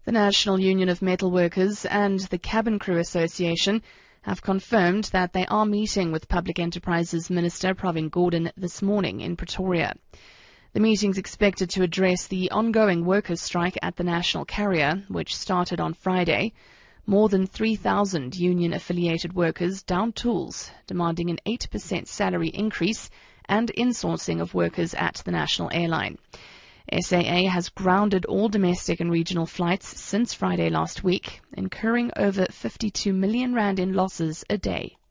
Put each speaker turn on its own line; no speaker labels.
The National Union of Metal Workers and the Cabin Crew Association have confirmed that they are meeting with Public Enterprises Minister Pravin Gordhan this morning in Pretoria. The meeting is expected to address the ongoing workers' strike at the national carrier, which started on Friday. More than 3,000 union-affiliated workers downed tools, demanding an 8% salary increase and insourcing of workers at the national airline. SAA has grounded all domestic and regional flights since Friday last week, incurring over 52 million rand in losses a day.